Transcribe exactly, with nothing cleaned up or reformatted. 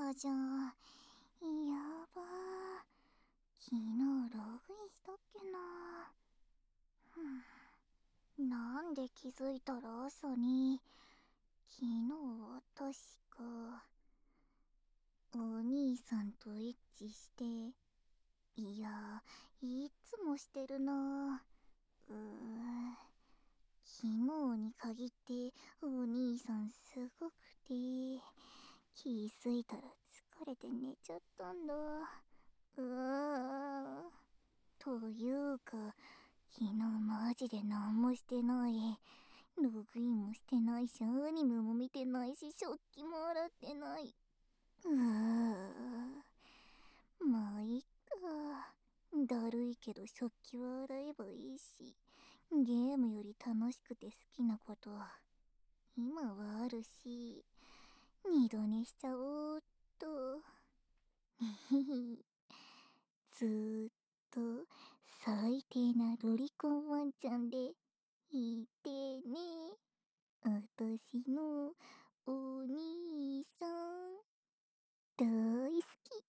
たじゃん。やばー。昨日ログインしたっけな。ふん。なんで気づいたら朝に。昨日は確か、お兄さんとエッチして、いや、いつもしてるな。うー昨日に限ってお兄さんすごくて、気づいたら疲れて寝ちゃったんだ。うわー。というか、昨日マジで何もしてない。ログインもしてないし、アニメも見てないし、食器も洗ってない。うー。まあ、いっか。だるいけど食器は洗えばいいし、ゲームより楽しくて好きなこと、今はあるし、二度寝しちゃおうっと。ずーっと最低なロリコンワンちゃんでいてね。あたしのお兄さん大好き。